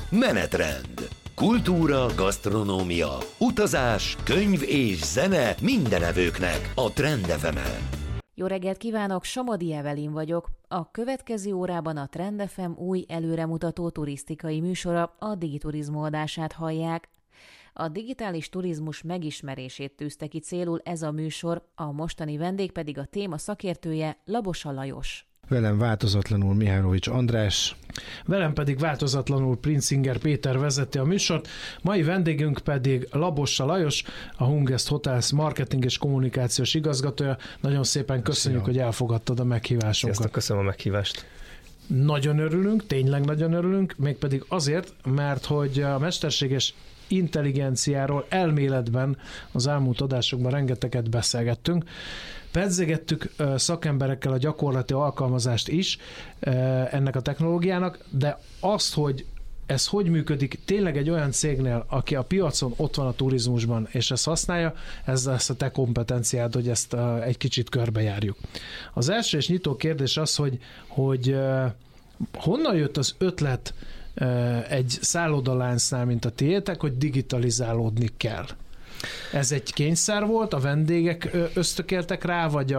Menetrend. Kultúra, gasztronómia, utazás, könyv és zene minden evőknek a Trend FM-en. Jó reggelt kívánok, Somodi Evelin vagyok. A következő órában a Trend FM új előremutató turisztikai műsora, a Digiturizmu adását hallják. A digitális turizmus megismerését tűzte ki célul ez a műsor, a mostani vendég pedig a téma szakértője, Labosa Lajos. Velem változatlanul Mihálovics András. Velem pedig változatlanul Princinger Péter vezeti a műsort. Mai vendégünk pedig Labosa Lajos, a Hungest Hotels marketing és kommunikációs igazgatója. Nagyon szépen köszönjük, hogy elfogadtad a meghívásunkat. Sziasztok, köszönöm a meghívást. Nagyon örülünk, tényleg nagyon örülünk, mégpedig azért, mert hogy a mesterséges intelligenciáról elméletben az elmúlt adásokban rengeteget beszélgettünk. Pedzegettük szakemberekkel a gyakorlati alkalmazást is ennek a technológiának, de azt, hogy ez hogy működik tényleg egy olyan cégnél, aki a piacon ott van a turizmusban, és ezt használja, ez lesz a te kompetenciád, hogy ezt egy kicsit körbejárjuk. Az első és nyitó kérdés az, hogy honnan jött az ötlet egy szállodaláncnál, mint a tiétek, hogy digitalizálódni kell? Ez egy kényszer volt, a vendégek ösztökéltek rá, vagy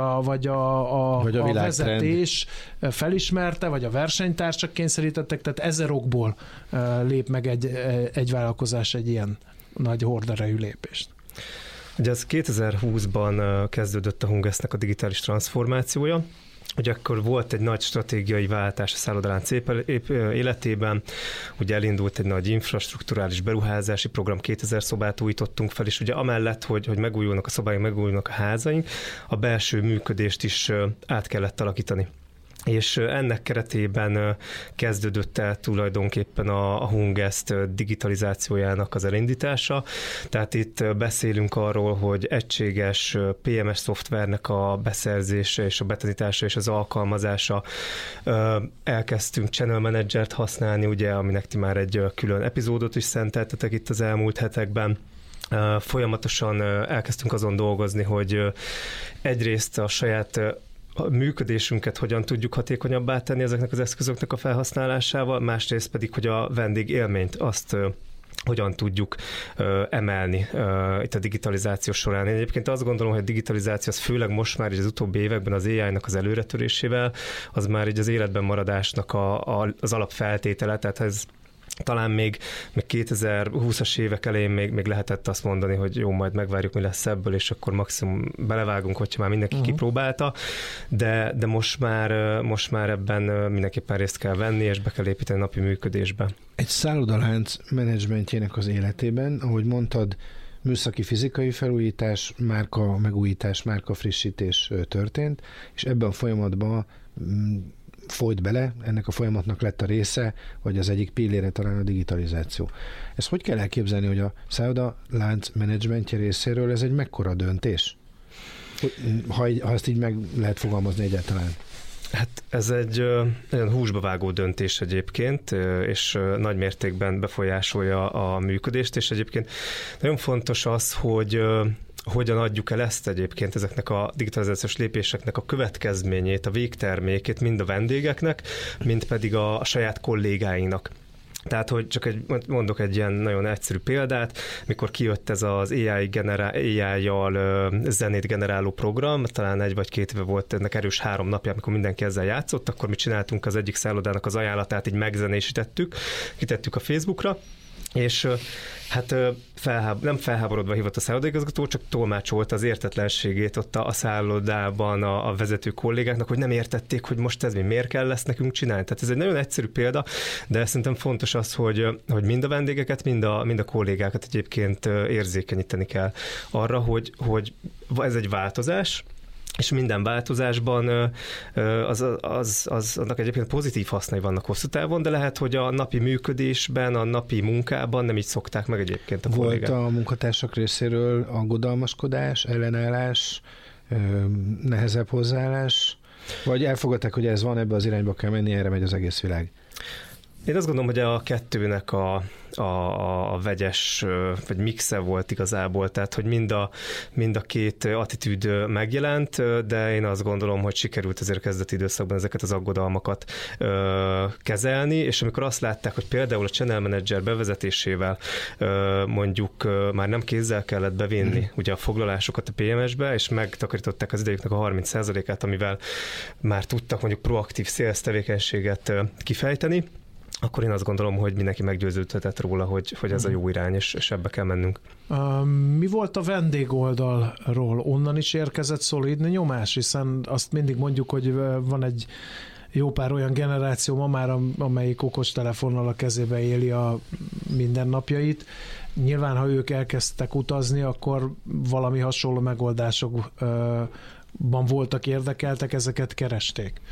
a vezetés felismerte, vagy a versenytársak kényszerítettek, tehát ezer okból lép meg egy vállalkozás egy ilyen nagy horderejű lépést. Ugye az 2020-ban kezdődött a Hungestnek a digitális transformációja. Ugye akkor volt egy nagy stratégiai váltás a szállodalánc életében, ugye elindult egy nagy infrastrukturális beruházási program, 2000 szobát újítottunk fel, és ugye amellett, hogy megújulnak a szobáink, megújulnak a házaink, a belső működést is át kellett alakítani. És ennek keretében kezdődött el tulajdonképpen a Hungest digitalizációjának az elindítása. Tehát itt beszélünk arról, hogy egységes PMS szoftvernek a beszerzése és a betanítása és az alkalmazása. Elkezdtünk Channel Managert használni, ugye, aminek ti már egy külön epizódot is szenteltetek itt az elmúlt hetekben. Folyamatosan elkezdtünk azon dolgozni, hogy egyrészt a saját működésünket hogyan tudjuk hatékonyabbá tenni ezeknek az eszközöknek a felhasználásával, másrészt pedig, hogy a vendégélményt azt hogyan tudjuk emelni itt a digitalizáció során. Én egyébként azt gondolom, hogy a digitalizáció az főleg most már az utóbbi években az AI-nak az előretörésével, az már így az életben maradásnak az alapfeltétele, tehát ez talán még 2020-as évek elején még lehetett azt mondani, hogy jó, majd megvárjuk, mi lesz ebből, és akkor maximum belevágunk, hogyha már mindenki kipróbálta, de most már ebben mindenképpen részt kell venni, és be kell építeni a napi működésbe. Egy szállodalánc menedzsmentjének az életében, ahogy mondtad, műszaki fizikai felújítás, márka megújítás, márka frissítés történt, és ebben a folyamatban folyt bele, ennek a folyamatnak lett a része, vagy az egyik pillére talán a digitalizáció. Ezt hogy kell elképzelni, hogy a szállodalánc menedzsmentje részéről ez egy mekkora döntés? Ha ezt így meg lehet fogalmazni egyáltalán. Hát ez egy nagyon húsba vágó döntés egyébként, és nagy mértékben befolyásolja a működést, és egyébként nagyon fontos az, hogy hogyan adjuk el ezt egyébként ezeknek a digitalizációs lépéseknek a következményét, a végtermékét mind a vendégeknek, mind pedig a saját kollégáinknak. Tehát, hogy csak mondok egy ilyen nagyon egyszerű példát, mikor kijött ez az AI-jal zenét generáló program, talán 1 vagy 2 éve volt ennek erős 3 napja, amikor mindenki ezzel játszott, akkor mi csináltunk az egyik szállodának az ajánlatát, így megzenésítettük, kitettük a Facebookra, és hát nem felháborodva hívott a szállodaigazgató, csak tolmácsolta az értetlenségét ott a szállodában a vezető kollégáknak, hogy nem értették, hogy most ez miért kell lesz nekünk csinálni. Tehát ez egy nagyon egyszerű példa, de szerintem fontos az, hogy mind a vendégeket, mind a kollégákat egyébként érzékenyíteni kell arra, hogy ez egy változás, és minden változásban annak egyébként pozitív hasznai vannak hosszú távon, de lehet, hogy a napi működésben, a napi munkában nem így szokták meg egyébként a kollégák. Volt a munkatársak részéről aggodalmaskodás, ellenállás, nehezebb hozzáállás, vagy elfogadták, hogy ez van, ebbe az irányba kell menni, erre megy az egész világ? Én azt gondolom, hogy a kettőnek a vegyes, vagy mixe volt igazából, tehát hogy mind a két attitűd megjelent, de én azt gondolom, hogy sikerült azért kezdeti időszakban ezeket az aggodalmakat kezelni, és amikor azt látták, hogy például a Channel Manager bevezetésével mondjuk már nem kézzel kellett bevinni ugye a foglalásokat a PMS-be, és megtakarították az idejüknek a 30%-át, amivel már tudtak mondjuk proaktív sales tevékenységet kifejteni, akkor én azt gondolom, hogy mindenki meggyőződhetett róla, hogy ez a jó irány, és ebbe kell mennünk. Mi volt a vendégoldalról? Onnan is érkezett szolid nyomás, hiszen azt mindig mondjuk, hogy van egy jó pár olyan generáció ma már, amelyik okostelefonnal a kezébe éli a mindennapjait. Nyilván, ha ők elkezdtek utazni, akkor valami hasonló megoldásokban voltak érdekeltek, ezeket keresték.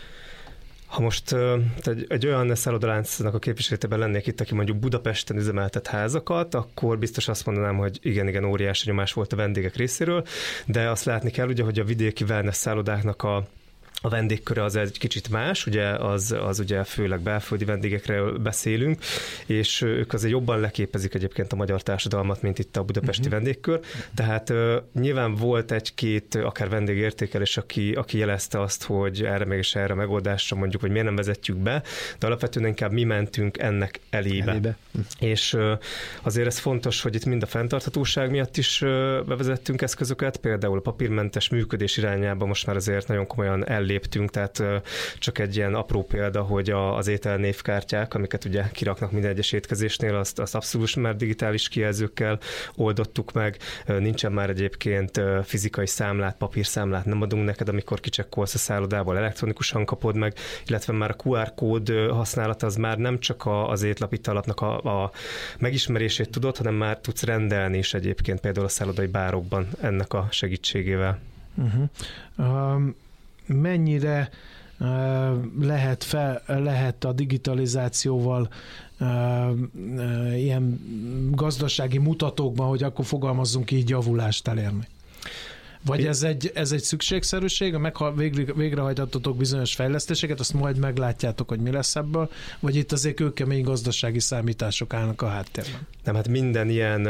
Ha most egy olyan szállodaláncnak a képviseletében lennék itt, aki mondjuk Budapesten üzemeltet házakat, akkor biztos azt mondanám, hogy igen, óriási nyomás volt a vendégek részéről, de azt látni kell, ugye, hogy a vidéki wellness szállodáknak a vendégköre az egy kicsit más, ugye az ugye főleg belföldi vendégekről beszélünk, és ők azért jobban leképezik egyébként a magyar társadalmat, mint itt a budapesti vendégkör. Tehát nyilván volt egy-két akár vendégértékelés, aki jelezte azt, hogy erre megoldásra mondjuk, hogy miért nem vezetjük be, de alapvetően inkább mi mentünk ennek elébe. És azért ez fontos, hogy itt mind a fenntarthatóság miatt is bevezettünk eszközöket, például a papírmentes működés irányába most már azért nagyon komolyan léptünk, tehát csak egy ilyen apró példa, hogy az ételnévkártyák, amiket ugye kiraknak minden egyes étkezésnél, azt abszolút már digitális kijelzőkkel oldottuk meg. Nincsen már egyébként fizikai számlát, papírszámlát nem adunk neked, amikor kicsekkolsz a szállodából, elektronikusan kapod meg, illetve már a QR kód használata az már nem csak az étlapítalapnak a megismerését tudod, hanem már tudsz rendelni is egyébként például a szállodai bárokban ennek a segítségével. Mennyire lehet a digitalizációval ilyen gazdasági mutatókban, hogy akkor fogalmazzunk így, javulást elérni? Vagy ez egy szükségszerűség, végrehajtatok bizonyos fejlesztéseket, azt majd meglátjátok, hogy mi lesz ebből, vagy itt azért kőkemény gazdasági számítások állnak a háttérben? Nem, hát minden ilyen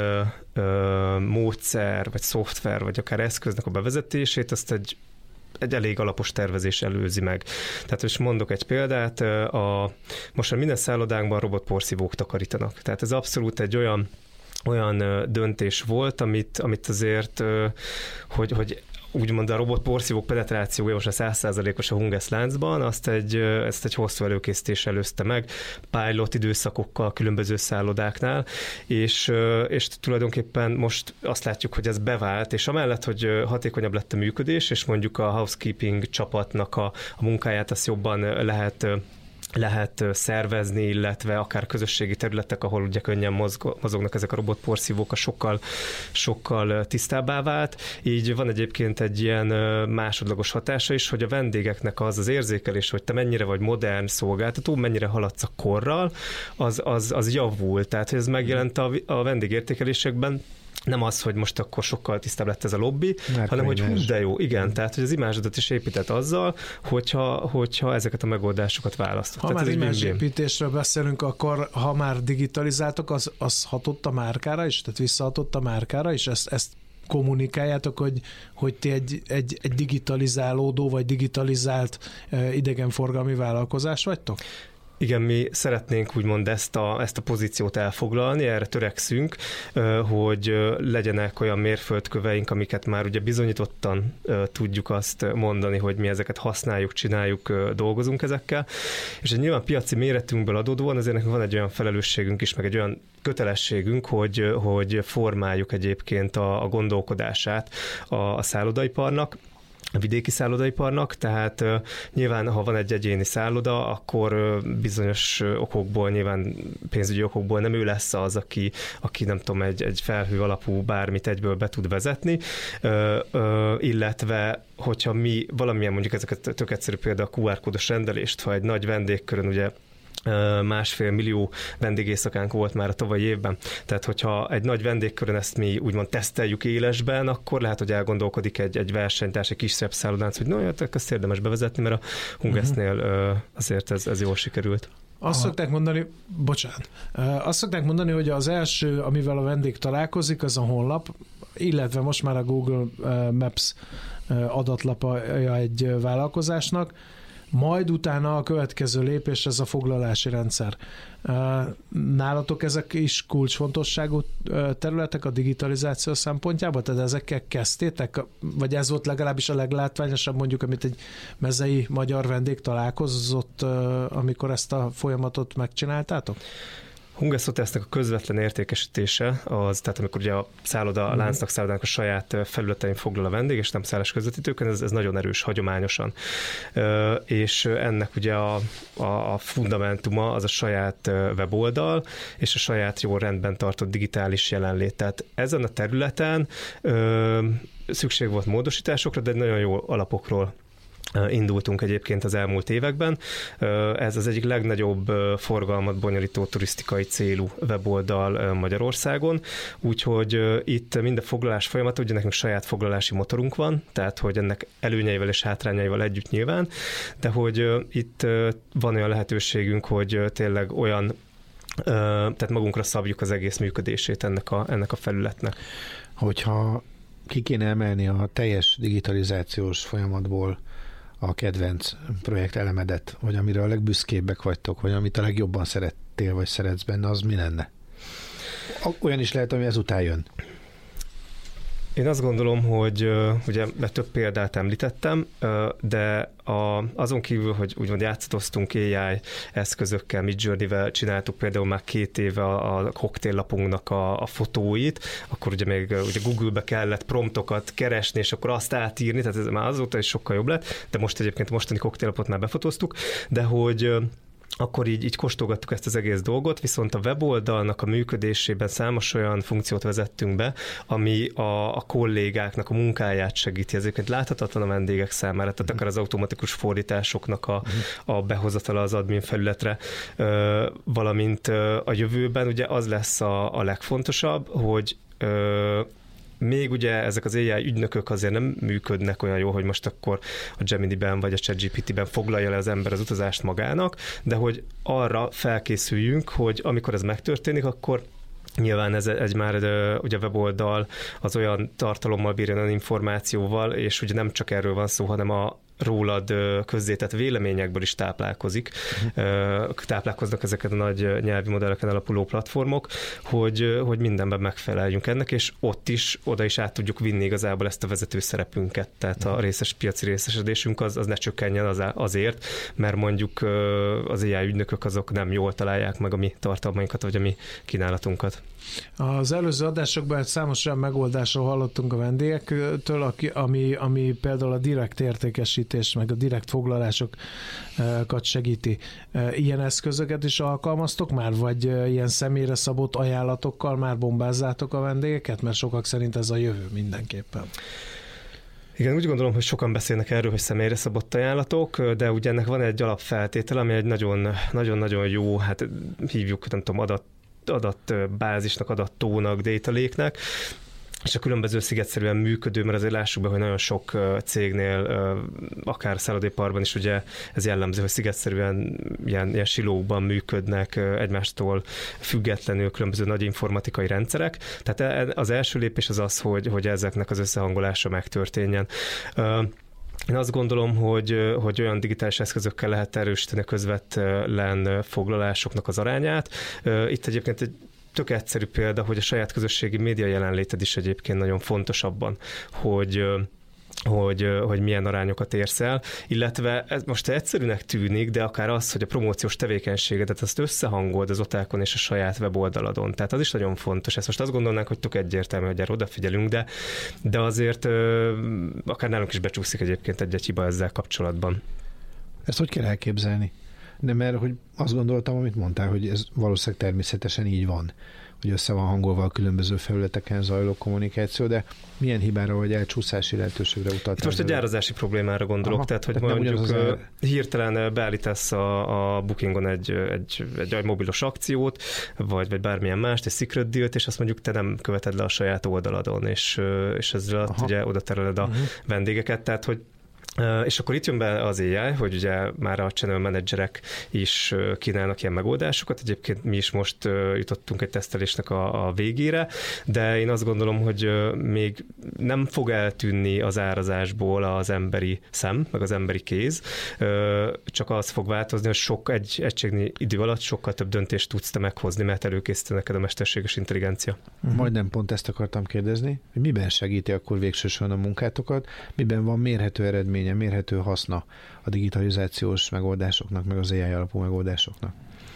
módszer, vagy szoftver, vagy akár eszköznek a bevezetését, azt egy elég alapos tervezés előzi meg. Tehát most mondok egy példát, most már minden szállodánkban robotporszívók takarítanak. Tehát ez abszolút egy olyan döntés volt, amit azért, hogy úgymond a robotporszívók penetrációja most a 100%-os a Hunges láncban, ezt egy hosszú előkészítés előzte meg, pilot időszakokkal különböző szállodáknál, és tulajdonképpen most azt látjuk, hogy ez bevált, és amellett, hogy hatékonyabb lett a működés, és mondjuk a housekeeping csapatnak a munkáját azt jobban lehet szervezni, illetve akár közösségi területek, ahol ugye könnyen mozognak ezek a robotporszívók, sokkal tisztábbá vált. Így van egyébként egy ilyen másodlagos hatása is, hogy a vendégeknek az érzékelés, hogy te mennyire vagy modern szolgáltató, mennyire haladsz a korral, az javul. Tehát, hogy ez megjelent a vendégértékelésekben, nem az, hogy most akkor sokkal tisztább lett ez a lobby, hanem hogy hú, de jó, igen, tehát hogy az imázsodat is épített azzal, hogyha ezeket a megoldásokat választott. Ha már imázsépítésről beszélünk, akkor ha már digitalizáltok, az hatott a márkára is, tehát visszahatott a márkára is, ezt kommunikáljátok, hogy ti egy digitalizálódó, vagy digitalizált idegenforgalmi vállalkozás vagytok? Igen, mi szeretnénk úgymond ezt a pozíciót elfoglalni, erre törekszünk, hogy legyenek olyan mérföldköveink, amiket már ugye bizonyítottan tudjuk azt mondani, hogy mi ezeket használjuk, csináljuk, dolgozunk ezekkel, és egy nyilván piaci méretünkből adódóan azért nekünk van egy olyan felelősségünk is, meg egy olyan kötelességünk, hogy formáljuk egyébként a gondolkodását a szállodaiparnak, a vidéki szállodaiparnak, tehát nyilván, ha van egy egyéni szálloda, akkor bizonyos okokból, nyilván pénzügyi okokból nem ő lesz az, aki nem tudom, egy felhő alapú bármit egyből be tud vezetni, illetve hogyha mi valamilyen, mondjuk ezeket tök egyszerű például a QR kódos rendelést, ha egy nagy vendégkörön ugye 1,5 millió vendégészakánk volt már a tavalyi évben. Tehát, hogyha egy nagy vendégkörön ezt mi úgymond teszteljük élesben, akkor lehet, hogy elgondolkodik egy versenytárs, egy kisebb szállodánc, hogy ezt érdemes bevezetni, mert a Hungesnél azért ez jól sikerült. Azt szokták mondani, hogy az első, amivel a vendég találkozik, az a honlap, illetve most már a Google Maps adatlapja egy vállalkozásnak, majd utána a következő lépés ez a foglalási rendszer. Nálatok ezek is kulcsfontosságú területek a digitalizáció szempontjából? Tehát ezekkel kezdtétek? Vagy ez volt legalábbis a leglátványosabb, mondjuk, amit egy mezei magyar vendég találkozott, amikor ezt a folyamatot megcsináltátok? Hunges Hotelsnek a közvetlen értékesítése az, tehát amikor ugye a láncnak, szállodának a saját felületein foglal a vendég, és nem szállás közvetítőkön, ez nagyon erős hagyományosan. És ennek ugye a fundamentuma az a saját weboldal, és a saját jól rendben tartott digitális jelenlét. Tehát ezen a területen szükség volt módosításokra, de nagyon jó alapokról indultunk egyébként az elmúlt években. Ez az egyik legnagyobb forgalmat bonyolító turisztikai célú weboldal Magyarországon, úgyhogy itt minden foglalás folyamat, ugye nekünk saját foglalási motorunk van, tehát hogy ennek előnyeivel és hátrányaival együtt nyilván, de hogy itt van olyan lehetőségünk, hogy tényleg olyan, tehát magunkra szabjuk az egész működését ennek a felületnek. Hogyha ki kéne emelni a teljes digitalizációs folyamatból a kedvenc projektelemedet, vagy amire a legbüszkébbek vagytok, vagy amit a legjobban szerettél, vagy szeretsz benne, az mi lenne? Olyan is lehet, ami ezután jön. Én azt gondolom, hogy ugye több példát említettem, de azon kívül, hogy úgymond játszatoztunk AI eszközökkel, Midjourney-vel csináltuk például már 2 éve a koktéllapunknak a fotóit, akkor ugye még ugye Google-be kellett promptokat keresni, és akkor azt átírni, tehát ez már azóta is sokkal jobb lett, de most egyébként a mostani koktélapot már befotóztuk, de hogy akkor így kóstolgattuk ezt az egész dolgot, viszont a weboldalnak a működésében számos olyan funkciót vezettünk be, ami a kollégáknak a munkáját segíti. Ezért láthatatlan a vendégek számára, tehát akár az automatikus fordításoknak a behozatala az admin felületre, valamint a jövőben ugye az lesz a legfontosabb, hogy még ugye ezek az AI ügynökök azért nem működnek olyan jól, hogy most akkor a Gemini-ben vagy a ChatGPT-ben foglalja le az ember az utazást magának, de hogy arra felkészüljünk, hogy amikor ez megtörténik, akkor nyilván ez egy már ugye weboldal az olyan tartalommal bírjon, olyan információval, és ugye nem csak erről van szó, hanem a rólad közzétett véleményekből is táplálkoznak ezeket a nagy nyelvi modelleken alapuló platformok, hogy mindenben megfeleljünk ennek, és oda is át tudjuk vinni igazából ezt a vezető szerepünket, tehát a piaci részesedésünk az ne csökkenjen azért, mert mondjuk az AI ügynökök azok nem jól találják meg a mi tartalmainkat, vagy a mi kínálatunkat. Az előző adásokban számos olyan megoldásról hallottunk a vendégektől, ami például a direkt értékesítés, meg a direkt foglalásokat segíti. Ilyen eszközöket is alkalmaztok már, vagy ilyen személyre szabott ajánlatokkal már bombázzátok a vendégeket? Mert sokak szerint ez a jövő mindenképpen. Igen, úgy gondolom, hogy sokan beszélnek erről, hogy személyre szabott ajánlatok, de ugye ennek van egy alapfeltétel, ami egy nagyon-nagyon jó, hát hívjuk, nem tudom, adatbázisnak, adattónak, data lake-nek, és a különböző szigetszerűen működő, mert azért lássuk be, hogy nagyon sok cégnél, akár szállodaiparban is ugye ez jellemző, hogy szigetszerűen ilyen silókban működnek egymástól függetlenül különböző nagy informatikai rendszerek. Tehát az első lépés az, hogy ezeknek az összehangolása megtörténjen. Én azt gondolom, hogy olyan digitális eszközökkel lehet erősíteni a közvetlen foglalásoknak az arányát. Itt egyébként egy tök egyszerű példa, hogy a saját közösségi média jelenléted is egyébként nagyon fontos abban, hogy milyen arányokat érsz el, illetve ez most egyszerűnek tűnik, de akár az, hogy a promóciós tevékenységedet azt összehangold az otákon és a saját weboldaladon. Tehát az is nagyon fontos. Ezt most azt gondolnánk, hogy tök egyértelmű, hogy erre odafigyelünk, de azért akár nálunk is becsúszik egyébként egy hiba ezzel kapcsolatban. Ezt hogy kell elképzelni? De mert hogy azt gondoltam, amit mondtál, hogy ez valószínűleg természetesen így van, hogy össze van hangolva a különböző felületeken zajló kommunikáció, de milyen hibára vagy elcsúszási lehetőségre utaltál? Itt most egy árazási problémára gondolok, tehát hogy mondjuk hirtelen beállítasz a Bookingon egy mobilos akciót, vagy bármilyen mást, egy secret dealt, és azt mondjuk te nem követed le a saját oldaladon, és ezzel ugye oda tereled a vendégeket, tehát hogy És akkor itt jön be az AI, hogy ugye már a channel managerek is kínálnak ilyen megoldásokat. Egyébként mi is most jutottunk egy tesztelésnek a végére, de én azt gondolom, hogy még nem fog eltűnni az árazásból az emberi szem, meg az emberi kéz, csak az fog változni, hogy egy egységnyi idő alatt sokkal több döntést tudsz te meghozni, mert előkészíti neked a mesterséges intelligencia. Majdnem pont ezt akartam kérdezni, hogy miben segíti akkor végső soron a munkátokat, miben van mérhető eredménye, mérhető haszna a digitalizációs megoldásoknak, meg az AI alapú megoldásoknak?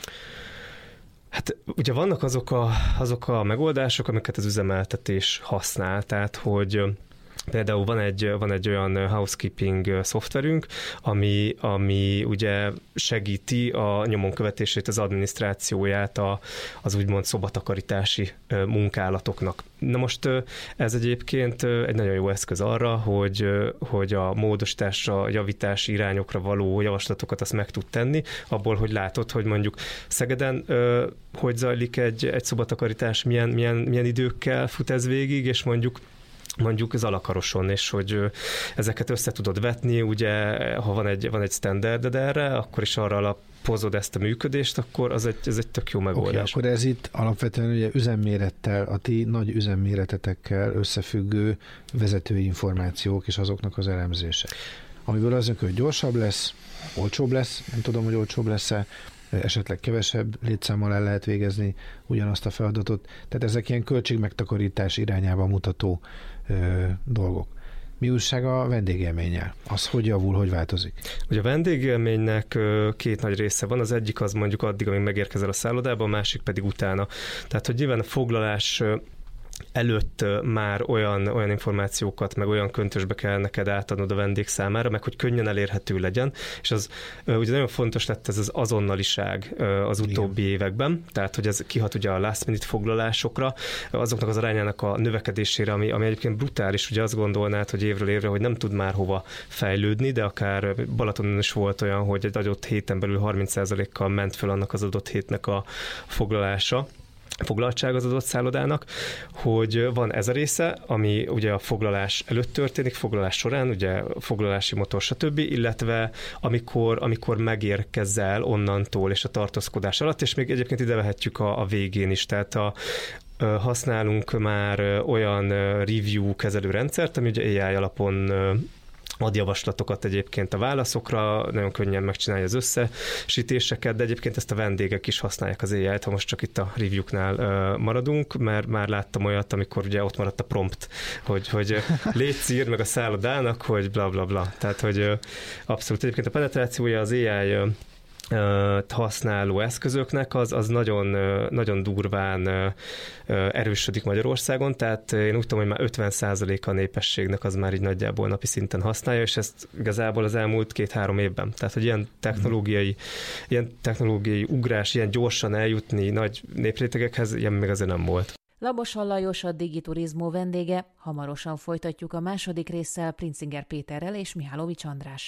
Hát ugye vannak azok a megoldások, amiket az üzemeltetés használ, tehát hogy például van egy olyan housekeeping szoftverünk, ami ugye segíti a nyomon követését, az adminisztrációját az úgymond szobatakarítási munkálatoknak. Na most ez egyébként egy nagyon jó eszköz arra, hogy a módosításra, javítási irányokra való javaslatokat azt meg tud tenni, abból, hogy látod, hogy mondjuk Szegeden hogy zajlik egy szobatakarítás, milyen időkkel fut ez végig, és mondjuk az Alakaroson, és hogy ezeket össze tudod vetni, ugye, ha van egy standarded erre, akkor is arra alapozod ezt a működést, akkor ez egy tök jó megoldás. Akkor ez itt alapvetően ugye üzemmérettel, a ti nagy üzemméretetekkel összefüggő vezetői információk és azoknak az elemzése. Amiből az jön, hogy gyorsabb lesz, olcsóbb lesz, nem tudom, hogy olcsóbb lesz-e, esetleg kevesebb létszámmal el lehet végezni ugyanazt a feladatot. Tehát ezek ilyen költségmegtakarítás irányába mutató dolgok. Mi újság a vendégélménnyel? Az hogy javul, hogy változik? Ugye a vendégélménynek két nagy része van. Az egyik az mondjuk addig, amíg megérkezel a szállodába, a másik pedig utána. Tehát, hogy nyilván a foglalás előtt már olyan információkat, meg olyan köntösbe kell neked átadnod a vendég számára, meg hogy könnyen elérhető legyen, és az ugye nagyon fontos lett ez az azonnaliság az utóbbi években, tehát hogy ez kihat ugye a last minute foglalásokra, azoknak az arányának a növekedésére, ami egyébként brutális, ugye azt gondolnád, hogy évről évre, hogy nem tud már hova fejlődni, de akár Balatonon is volt olyan, hogy egy adott héten belül 30%-kal ment föl annak az adott hétnek a foglaltság az adott szállodának, hogy van ez a része, ami ugye a foglalás előtt történik, foglalás során, ugye foglalási motor, stb., illetve amikor megérkezel onnantól és a tartózkodás alatt, és még egyébként ide vehetjük a végén is, tehát használunk már olyan review kezelő rendszert, ami ugye AI alapon ad javaslatokat egyébként a válaszokra, nagyon könnyen megcsinálja az összesítéseket, de egyébként ezt a vendégek is használják az AI-t, ha most csak itt a review-knál maradunk, mert már láttam olyat, amikor ugye ott maradt a prompt, hogy légy írd meg a szállodának, hogy bla bla bla. Tehát, hogy abszolút egyébként a penetrációja az AI használó eszközöknek az nagyon, nagyon durván erősödik Magyarországon, tehát én úgy tudom, hogy már 50%-a a népességnek az már így nagyjából napi szinten használja, és ezt igazából az elmúlt 2-3 évben. Tehát, hogy ilyen technológiai ugrás, ilyen gyorsan eljutni nagy néprétegekhez, ilyen még azért nem volt. Labosan Lajos a Digiturizmó vendége, hamarosan folytatjuk a második résszel Princinger Péterrel és Mihálovics Andrással.